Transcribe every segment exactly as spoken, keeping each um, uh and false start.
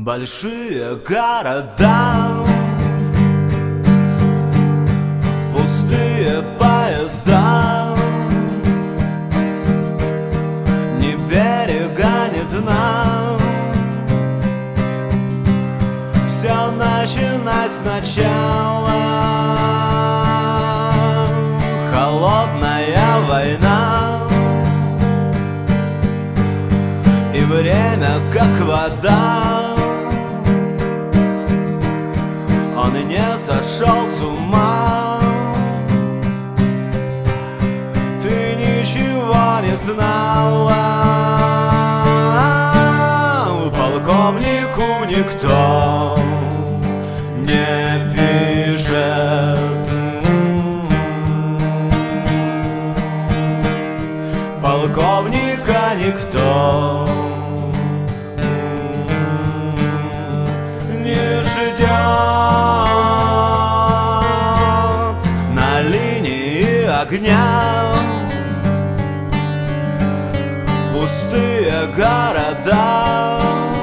Большие города, пустые поезда, ни берега, ни дна. Все начинать сначала. Холодная война, и время как вода. Он и не сошел с ума. Ты ничего не знала. Полковнику никто не пишет. Полковника никто не ждет. На линии огня пустые города,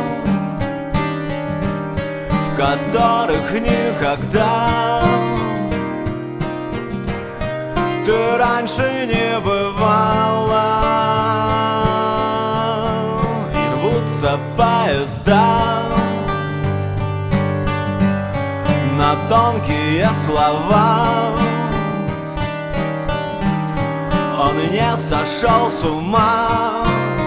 в которых никогда ты раньше не бывала. И рвутся поезда на тонкие слова. Он не сошел с ума.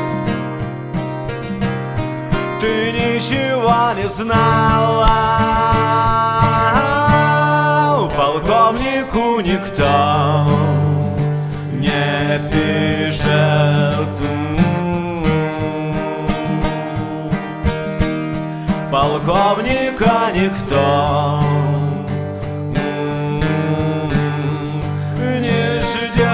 Ты ничего не знала. Полковнику никто не пишет. Полковника никто не ждет.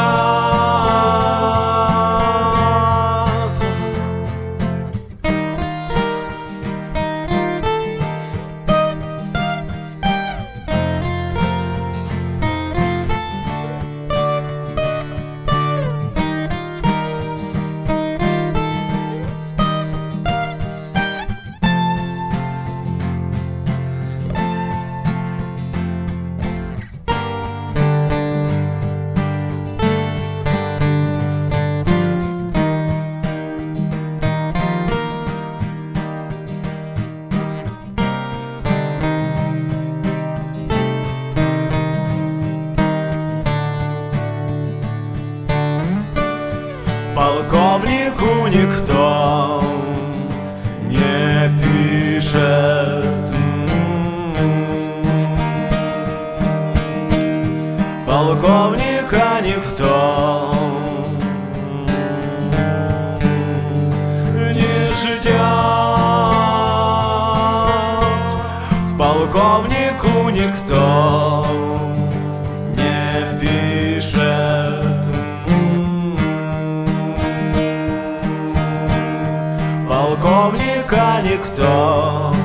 Полковнику никто не пишет. Полковника никто не ждет. Полковнику никто не пишет. Полковника никто